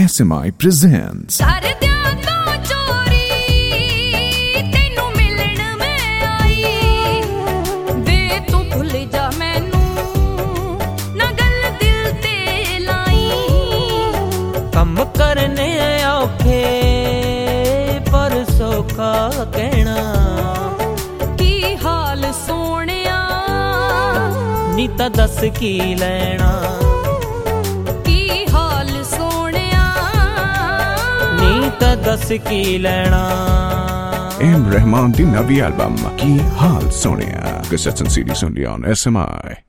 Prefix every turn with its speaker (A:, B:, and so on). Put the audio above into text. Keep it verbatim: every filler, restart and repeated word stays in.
A: S M I presents
B: ਕੰਮ ਕਰਨੇ ਔਖੇ ਪਰ ਸੌਖਾ ਕਹਿਣਾ
C: ਕੀ ਹਾਲ ਸੋਹਣਿਆ
B: ਨੀ ਤਾਂ ਦੱਸ ਕੀ ਲੈਣਾ
C: ਕੀ ਹਾਲ ਸੋਹਣਿਆ
B: ਨੀ ਤਾਂ ਦੱਸ ਕੀ ਲੈਣਾ
A: M Rahman ਦੀ ਨਵੀਂ ਐਲਬਮ ਕੀ ਹਾਲ ਸੋਹਣਿਆ cassettes and C Ds only on S M I